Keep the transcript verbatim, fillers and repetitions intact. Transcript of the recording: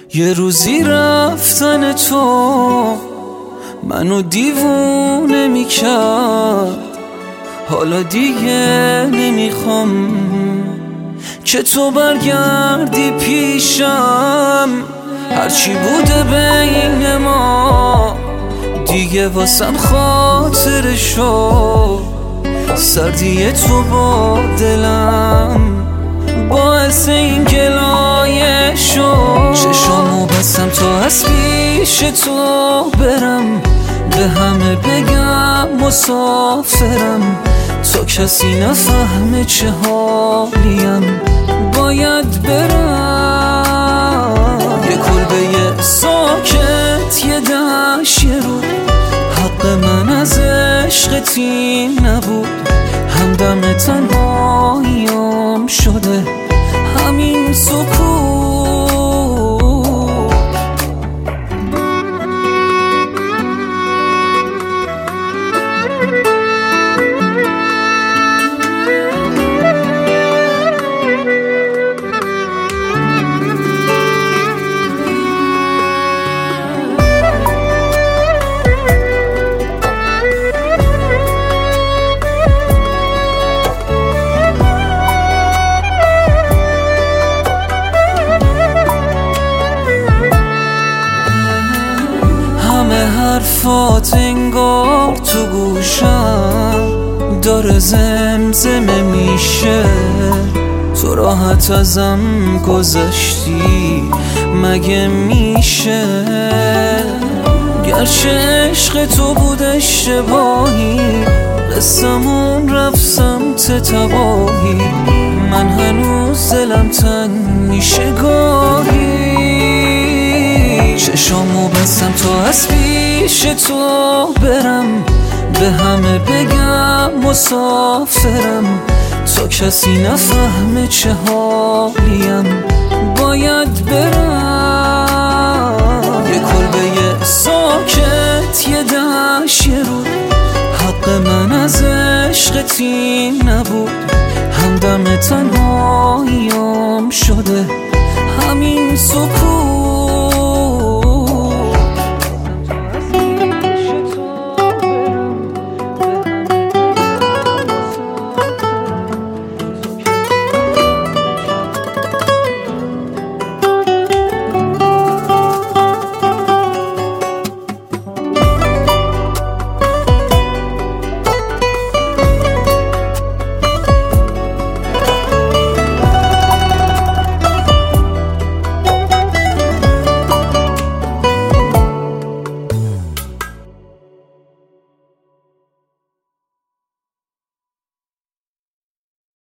یه روزی رفتن تو منو دیوونه میکرد، حالا دیگه نمیخوام که تو برگردی پیشم. هرچی بوده بین ما دیگه واسم خاطره شد، سردی تو با دلم باعث این گلایه شد. چشامو بستم تا از پیش تو برم، به همه بگم مسافرم، تا کسی نفهمه چه حالیم باید برم. یه کلبه ساکت، یه دشت، یه رو حق من از عشقتی نبود. همدم تنهاییم شده همین سکوت. حرفات انگار تو گوشم داره زمزمه میشه، تو راحت ازم گذشتی مگه میشه؟ گرچه عشق تو بود اشتباهی، قصمون رفت سمت تباهی، من هنوز دلم تن میشه گاهی. چشامو بستم تا از پیش تو برم، به همه بگم مسافرم، تا کسی نفهمه چه حالیم باید برم. یه کلبه ساکت، یه دشت، یه رو حق من از عشقتی نبود. همدم تنهاییم شده همین سکوت.